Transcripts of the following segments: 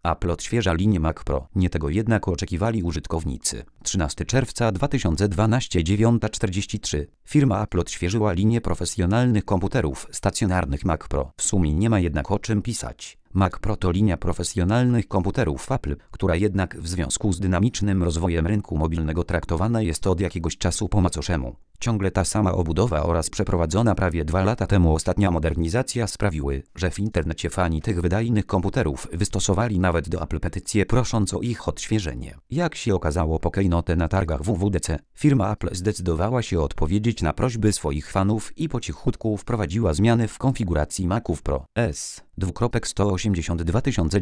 Apple odświeża linię Mac Pro. Nie tego jednak oczekiwali użytkownicy. 13 czerwca 2012 9:43. Firma Apple odświeżyła linię profesjonalnych komputerów stacjonarnych Mac Pro. W sumie nie ma jednak o czym pisać. Mac Pro to linia profesjonalnych komputerów Apple, która jednak w związku z dynamicznym rozwojem rynku mobilnego traktowana jest od jakiegoś czasu po macoszemu. Ciągle ta sama obudowa oraz przeprowadzona prawie 2 lata temu ostatnia modernizacja sprawiły, że w internecie fani tych wydajnych komputerów wystosowali nawet do Apple petycję prosząc o ich odświeżenie. Jak się okazało po keynote na targach WWDC, firma Apple zdecydowała się odpowiedzieć na prośby swoich fanów i po cichutku wprowadziła zmiany w konfiguracji Maców Pro S. 182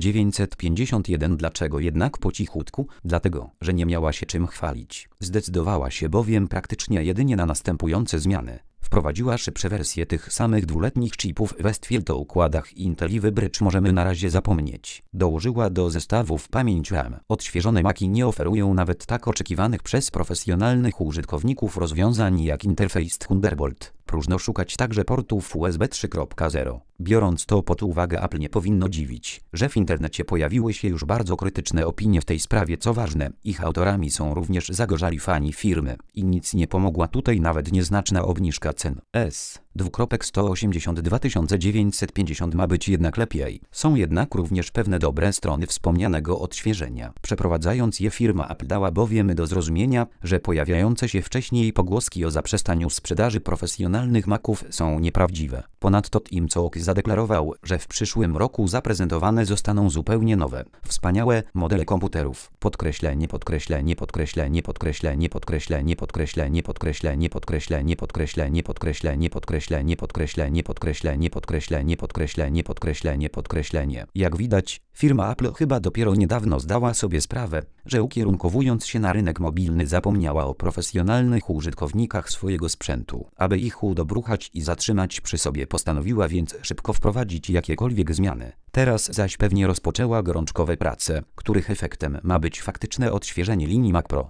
951. Dlaczego jednak po cichutku? Dlatego, że nie miała się czym chwalić. Zdecydowała się bowiem praktycznie jedynie na następujące zmiany. Wprowadziła szybsze wersje tych samych dwuletnich chipów w Westfield o układach Inteliwy Bridge możemy na razie zapomnieć. Dołożyła do zestawów pamięć RAM. Odświeżone Maci nie oferują nawet tak oczekiwanych przez profesjonalnych użytkowników rozwiązań jak interfejs Thunderbolt. Próżno szukać także portów USB 3.0. Biorąc to pod uwagę, Apple nie powinno dziwić, że w internecie pojawiły się już bardzo krytyczne opinie w tej sprawie. Co ważne, ich autorami są również zagorzali fani firmy. I nic nie pomogła tutaj nawet nieznaczna obniżka cen. S. 182 950 ma być jednak lepiej. Są jednak również pewne dobre strony wspomnianego odświeżenia. Przeprowadzając je, firma Apple dała bowiem do zrozumienia, że pojawiające się wcześniej pogłoski o zaprzestaniu sprzedaży profesjonalnych Maców są nieprawdziwe. Ponadto Tim Cook zadeklarował, że w przyszłym roku zaprezentowane zostaną zupełnie nowe, wspaniałe modele komputerów. Podkreślenie, podkreślenie, podkreślenie, podkreślenie, podkreślenie, podkreślenie, podkreślenie, podkreślenie, podkreślenie, podkreślenie, podkreślenie, podkreślenie, podkreślenie, podkreślenie, podkreślenie, podkreślenie, podkreślenie. Jak widać, firma Apple chyba dopiero niedawno zdała sobie sprawę, że ukierunkowując się na rynek mobilny zapomniała o profesjonalnych użytkownikach swojego sprzętu. Aby ich udobruchać i zatrzymać przy sobie, postanowiła więc szybko wprowadzić jakiekolwiek zmiany. Teraz zaś pewnie rozpoczęła gorączkowe prace, których efektem ma być faktyczne odświeżenie linii Mac Pro.